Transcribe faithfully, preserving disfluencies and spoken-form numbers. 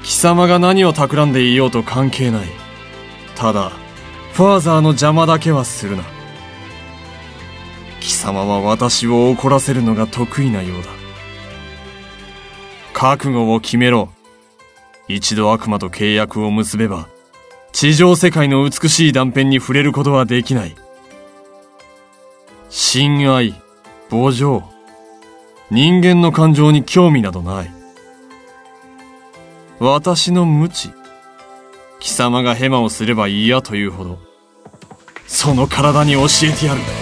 貴様が何を企んでいようと関係ない。ただファーザーの邪魔だけはするな。貴様は私を怒らせるのが得意なようだ。覚悟を決めろ。一度悪魔と契約を結べば、地上世界の美しい断片に触れることはできない。親愛、慕情、人間の感情に興味などない。私の無知、貴様がヘマをすれば嫌というほど、その体に教えてやる。